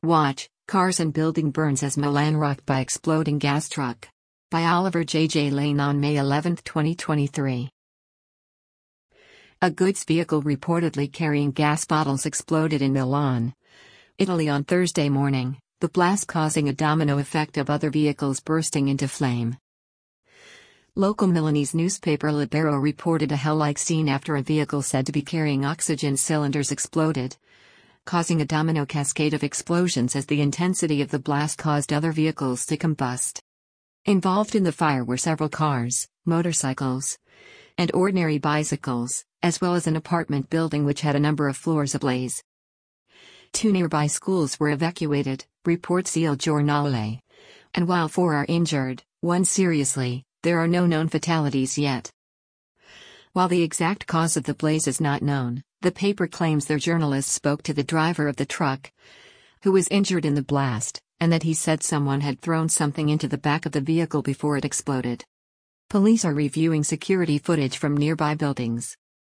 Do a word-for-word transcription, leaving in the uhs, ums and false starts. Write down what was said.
Watch, Cars and Building Burns as Milan Rocked by Exploding Gas Truck. By Oliver J. J. Lane on May eleventh, twenty twenty-three. A goods vehicle reportedly carrying gas bottles exploded in Milan, Italy on Thursday morning, the blast causing a domino effect of other vehicles bursting into flame. Local Milanese newspaper Libero reported a hell-like scene after a vehicle said to be carrying oxygen cylinders exploded, causing a domino cascade of explosions as the intensity of the blast caused other vehicles to combust. Involved in the fire were several cars, motorcycles, and ordinary bicycles, as well as an apartment building which had a number of floors ablaze. Two nearby schools were evacuated, reports Il Giornale. And while four are injured, one seriously, there are no known fatalities yet. While the exact cause of the blaze is not known, the paper claims their journalist spoke to the driver of the truck, who was injured in the blast, and that he said someone had thrown something into the back of the vehicle before it exploded. Police are reviewing security footage from nearby buildings.